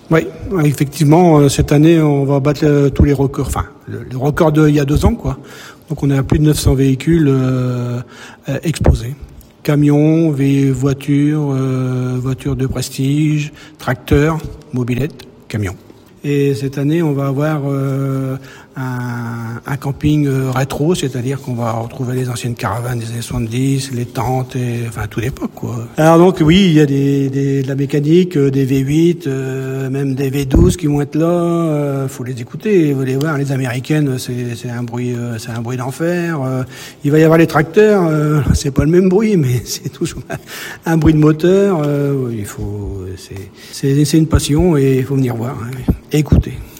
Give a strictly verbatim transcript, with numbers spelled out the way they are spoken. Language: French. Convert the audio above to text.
Oui, effectivement, cette année, on va battre tous les records, enfin, le, le record d'il y a deux ans, quoi. Donc, on est à plus de neuf cents véhicules euh, exposés. Camions, voitures, euh, voitures de prestige, tracteurs, mobylettes, camions. Et cette année, on va avoir euh, un, un camping euh, rétro, c'est-à-dire qu'on va retrouver les anciennes caravanes des années soixante-dix, les tentes, et, enfin toute l'époque, quoi. Alors donc oui, il y a des, des, de la mécanique, euh, des V huit, euh, même des V douze qui vont être là. Euh, faut les écouter, vous les voir. Les américaines, c'est, c'est un bruit, euh, c'est un bruit d'enfer. Euh, il va y avoir les tracteurs, euh, c'est pas le même bruit, mais c'est toujours un, un bruit de moteur. Euh, il faut, c'est, c'est, c'est une passion et il faut venir voir, hein, et écouter.